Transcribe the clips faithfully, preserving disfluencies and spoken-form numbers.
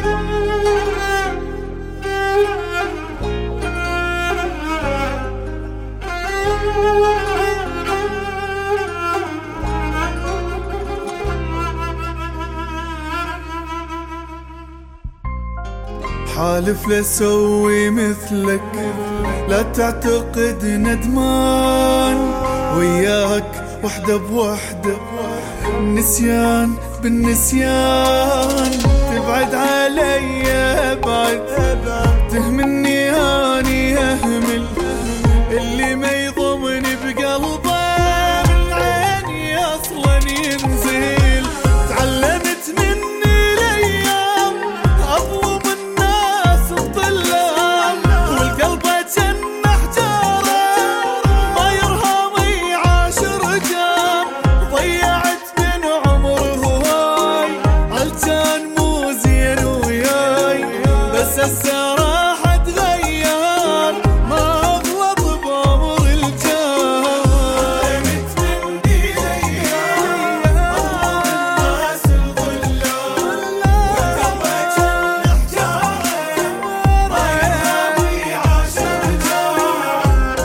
حالف لسوي مثلك، لا تعتقد ندمان، وياك وحدة بوحدة النسيان بالنسيان. تبعد علي ابعد، تهمني اني اهمل اللي ما يضمني بقلبه من عيني اصلا ينزل. تعلمت مني الايام اظلم الناس الظلام، والقلب جن حجاره ما يرهم يعاشر جام. ضيعت من عمره هواي علشان مو زين وياي، بس الصراحه تغير ما اغلط بامر الجار. تعلمت مني الايام اظلم الناس الظلام، والقلب جن حجاره ما يرهم يعاشر جام.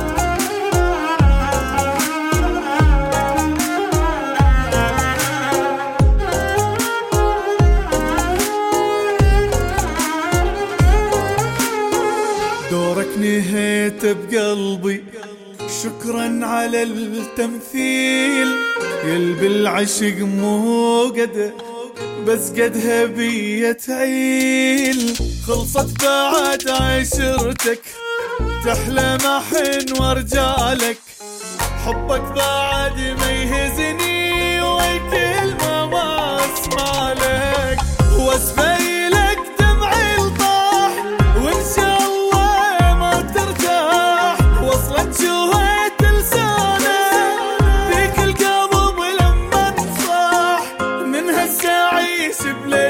دورك نهيت بقلبي، شكرا على التمثيل. يلبي العشق مو قده بس قدها بيا تعيل. خلصت بعد عشرتك تحلى محن ورجالك، حبك بعد ما يهزني وكلمة ما اسمع لك. واسفي لك دمعي الطاح وان شاء الله ما ترتاح، وصلت شوهت لسانه فيك القلب لما انصاح. من هسه عيش بليل